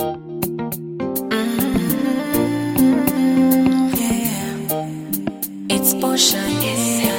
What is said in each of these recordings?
Yeah, it's Portia, yeah.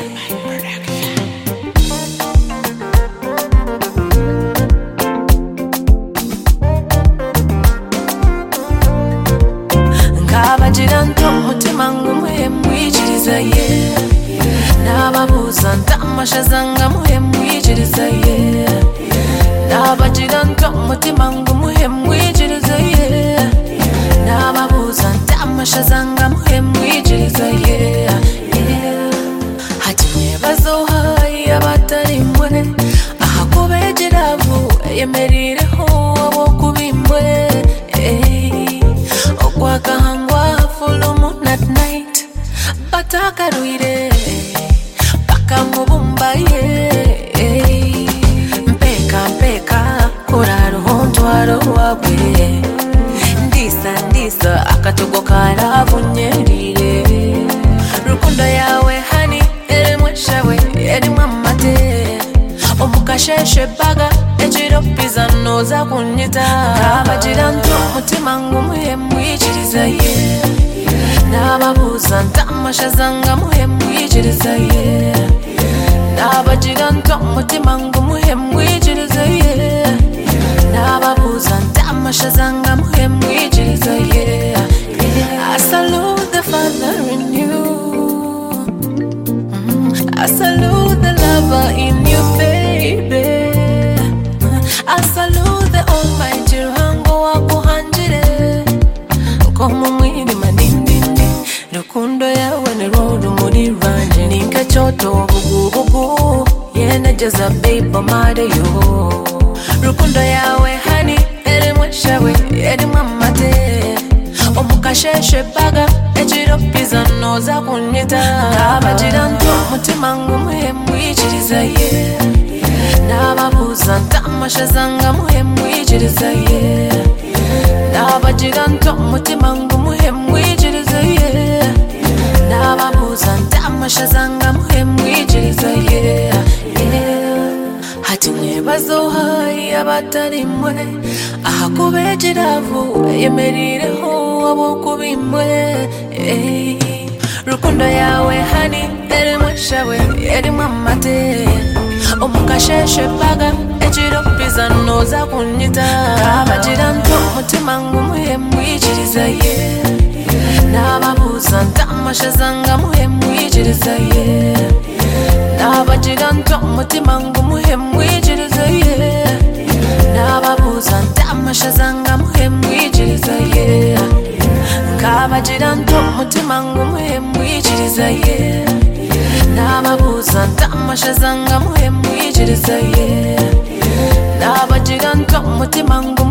Ngabagira nto mutima ngumuhe mwijiriza ye nababuza ndamashaza ngamuhe mwijiriza ye nabagira nto mutima ngumuhe mwijiriza ye nababuza ndamashaza ngamuhe mwijiriza ye hatimye bazohaye abatari mwe ahakubegera abo yemerireho abo kubimwe Wakahangwa full moon at night Batakaruire Bakamubumba ye Mpeka mpeka Kuraro hontwaro wawe Ndisa akatogo karabunyerire Rukundo yawe hani erimwe shawe erimwe amate Omukasheshe baga ejiro pizza noza kunyita Nabagira nto mutima ngumuhe mwijiriza ye nababuza ndamashaza ngamuhe mwijiriza ye nabagira nto mutima ngumuhe mwijiriza ye nababuza ndamashaza ngamuhe mwijiriza ye I salute the Father in you I salute the lover in you, baby. I salute the Almighty Ruhango wakuhanjire Komu mwiri manindindi Rukundo yawe ni rodu muri ranje Nika choto bugu bugu Yena jaza beba made yo Rukundo yawe hani erimwe shawe erimwe mate Omukasheshe baga ejiro pizza noza kunyita Nabagira nto mutima ngumuhe mwijiriza ye nababuza ndamashaza ngamuhe mwijiriza ye nabagira nto mutima ngumuhe mwijiriza ye nababuza ndamashaza ngamuhe mwijiriza ye hatimwe bazohaye abatari mwe ahakubegera abo yemerireho abo kubimwe Rukundo yawe hani erimwe shawe erimwe amate Omukasheshe baga ejiro pizza noza kunyita Nabagira nto mutima ngumuhe mwijiriza ye nababuza ndamashaza ngamuhe mwijiriza ye nabagira nto mutima ngumuhe mwijiriza ye nababuza ndamashaza ngamuhe mwijiriza ye Ngabagira nto mutima ngumuhe mwijiriza ye nababuza ndamashaza ngamuhe mwijiriza ye nabagira nto mutima